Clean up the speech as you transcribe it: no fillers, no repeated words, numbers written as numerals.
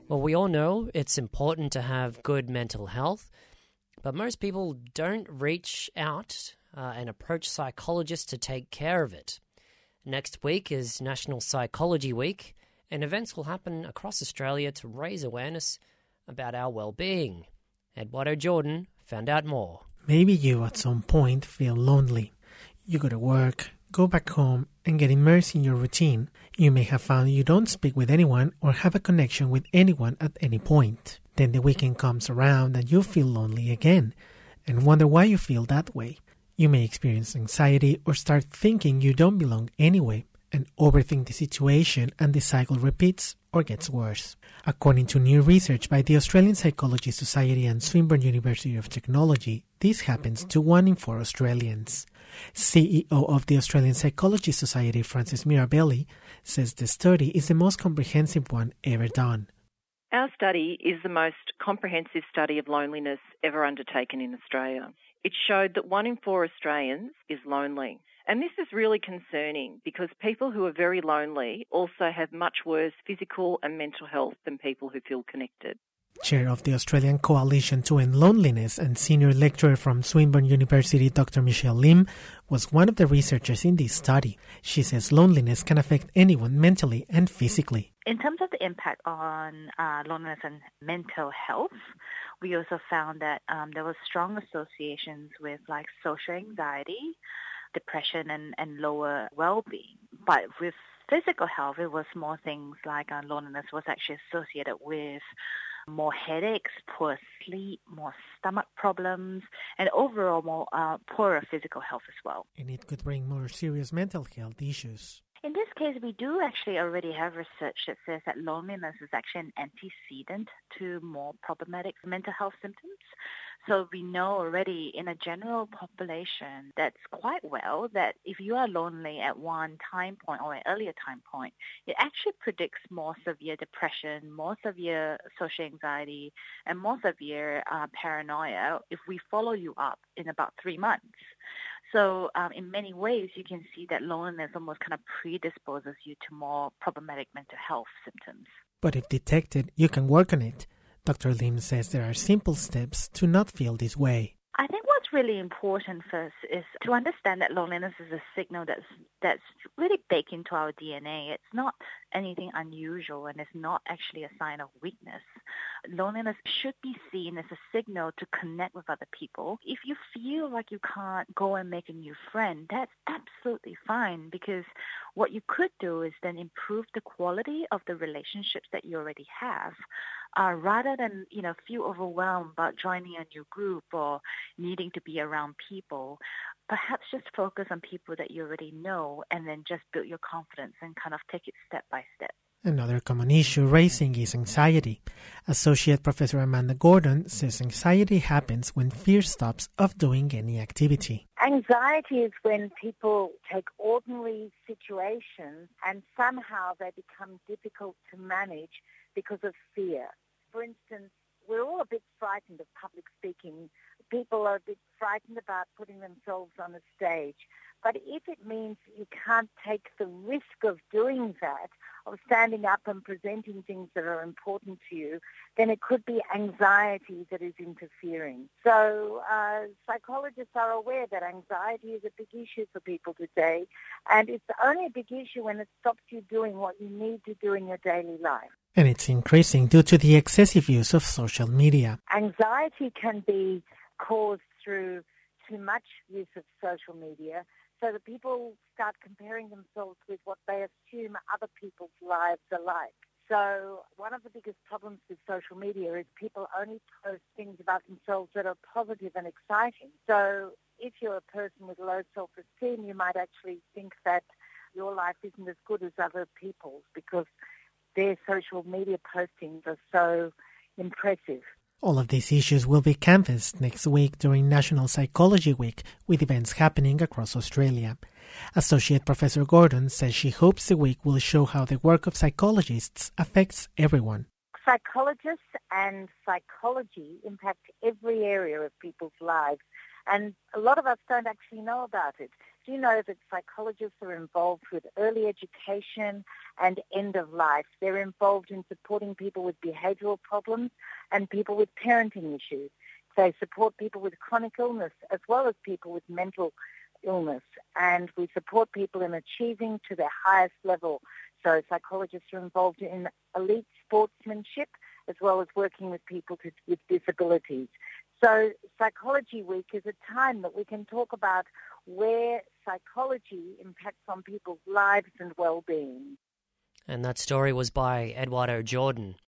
Well, we all know it's important to have good mental health, but most people don't reach out and approach psychologists to take care of it. Next week is National Psychology Week, and events will happen across Australia to raise awareness about our well-being. Eduardo Jordan found out more. Maybe you at some point feel lonely. You go to work, go back home, and get immersed in your routine. You may have found you don't speak with anyone or have a connection with anyone at any point. Then the weekend comes around and you feel lonely again and wonder why you feel that way. You may experience anxiety or start thinking you don't belong anyway and overthink the situation, and the cycle repeats or gets worse. According to new research by the Australian Psychology Society and Swinburne University of Technology, this happens to 1 in 4 Australians. CEO of the Australian Psychology Society, Frances Mirabelli, says the study is the most comprehensive one ever done. Our study is the most comprehensive study of loneliness ever undertaken in Australia. It showed that 1 in 4 Australians is lonely. And this is really concerning because people who are very lonely also have much worse physical and mental health than people who feel connected. Chair of the Australian Coalition to End Loneliness and senior lecturer from Swinburne University, Dr. Michelle Lim, was one of the researchers in this study. She says loneliness can affect anyone mentally and physically. In terms of the impact on loneliness and mental health, we also found that there were strong associations with like social anxiety, depression and lower well-being. But with physical health, it was more things like loneliness was actually associated with more headaches, poor sleep, more stomach problems, and overall more poorer physical health as well. And it could bring more serious mental health issues. In this case, we do actually already have research that says that loneliness is actually an antecedent to more problematic mental health symptoms. So we know already in a general population that's quite well that if you are lonely at one time point or an earlier time point, it actually predicts more severe depression, more severe social anxiety, and more severe paranoia if we follow you up in about 3 months. So in many ways, you can see that loneliness almost kind of predisposes you to more problematic mental health symptoms. But if detected, you can work on it. Dr. Lim says there are simple steps to not feel this way. I think what's really important first is to understand that loneliness is a signal that's really baked into our DNA. It's not anything unusual and it's not actually a sign of weakness. Loneliness should be seen as a signal to connect with other people. If you feel like you can't go and make a new friend, that's absolutely fine, because what you could do is then improve the quality of the relationships that you already have. Rather than, feel overwhelmed about joining a new group or needing to be around people, perhaps just focus on people that you already know and then just build your confidence and kind of take it step by step. Another common issue raising is anxiety. Associate Professor Amanda Gordon says anxiety happens when fear stops of doing any activity. Anxiety is when people take ordinary situations and somehow they become difficult to manage because of fear. For instance, we're all a bit frightened of public speaking. People are a bit frightened about putting themselves on a stage. But if it means you can't take the risk of doing that, of standing up and presenting things that are important to you, then it could be anxiety that is interfering. So psychologists are aware that anxiety is a big issue for people today, and it's only a big issue when it stops you doing what you need to do in your daily life. And it's increasing due to the excessive use of social media. Anxiety can be caused through too much use of social media, so that people start comparing themselves with what they assume other people's lives are like. So one of the biggest problems with social media is people only post things about themselves that are positive and exciting. So if you're a person with low self-esteem, you might actually think that your life isn't as good as other people's because their social media postings are so impressive. All of these issues will be canvassed next week during National Psychology Week, with events happening across Australia. Associate Professor Gordon says she hopes the week will show how the work of psychologists affects everyone. Psychologists and psychology impact every area of people's lives, and a lot of us don't actually know about it. Do you know that psychologists are involved with early education and end of life? They're involved in supporting people with behavioural problems and people with parenting issues. They support people with chronic illness as well as people with mental illness. And we support people in achieving to their highest level. So psychologists are involved in elite sportsmanship as well as working with people with disabilities. So Psychology Week is a time that we can talk about where psychology impacts on people's lives and well-being. And that story was by Eduardo Jordan.